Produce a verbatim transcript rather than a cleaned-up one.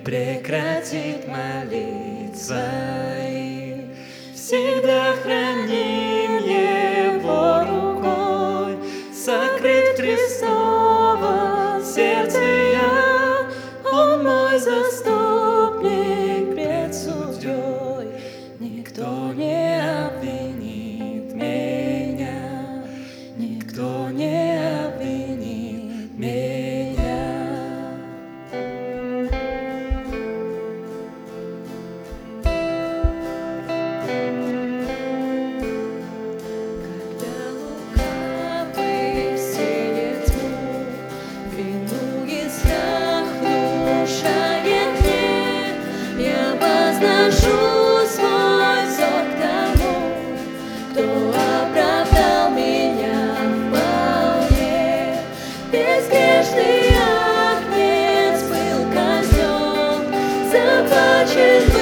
прекратит молиться, и всегда храним Его рукой, сокрыт Христово сердце я. Он мой заступник пред судьей, никто не обвинит меня, никто не обвинит меня. Когда лукавый сеет тьму, вину и страх внушает мне, я возношу свой взор к тому, кто оправдал меня вполне. Безгрешный Агнец был казнен, заплачен